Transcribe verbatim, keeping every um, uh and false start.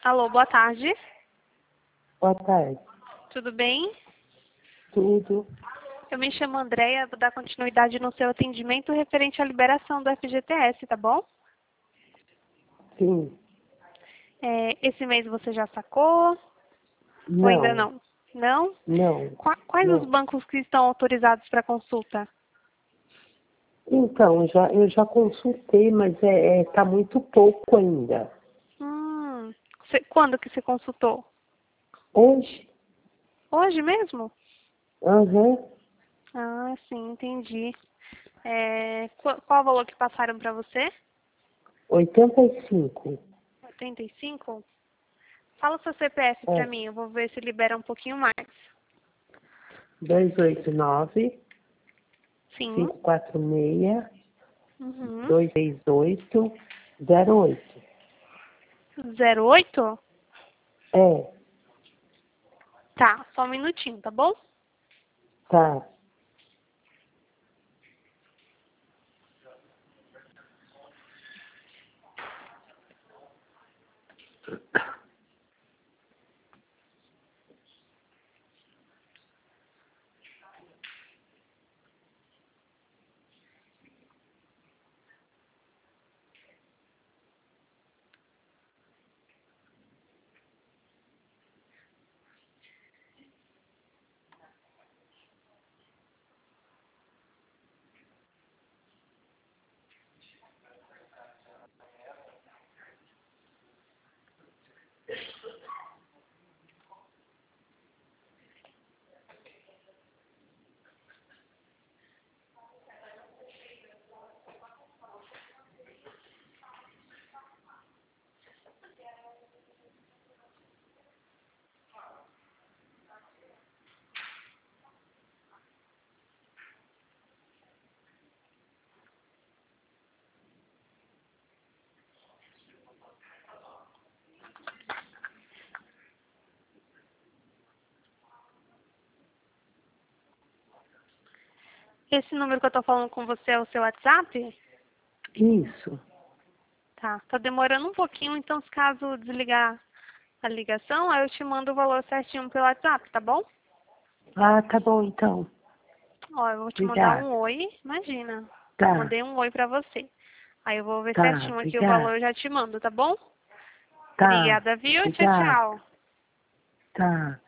Alô, boa tarde. Boa tarde. Tudo bem? Tudo. Eu me chamo Andréia, vou dar continuidade no seu atendimento referente à liberação do F G T S, tá bom? Sim. É, esse mês você já sacou? Não. Ou ainda não? Não? Não. Qua- Quais os Não. bancos que estão autorizados para consulta? Então, já, eu já consultei, mas é, é, tá muito pouco ainda. Hum, cê- quando que você consultou? Hoje? Hoje mesmo? Aham. Ah, sim, entendi. É, qu- qual o valor que passaram para você? oitenta e cinco. oitenta e cinco? Fala o seu C P F para É. mim, eu vou ver se libera um pouquinho mais. dois oito nove, Sim. cinco quatro seis, Uhum. dois seis oito, zero oito. zero oito? É. Tá, só um minutinho, tá bom? Tá. Esse número que eu tô falando com você é o seu WhatsApp? Isso. Tá, tá demorando um pouquinho, então se caso desligar a ligação, aí eu te mando o valor certinho pelo WhatsApp, tá bom? Ah, tá bom então. Ó, eu vou te mandar Obrigada. um oi, imagina. Tá. Mandei um oi pra você. Aí eu vou ver Tá. certinho aqui o valor, Obrigada. eu já te mando, tá bom? Tá. Obrigada, viu? Tchau, Obrigada. tchau. Tá.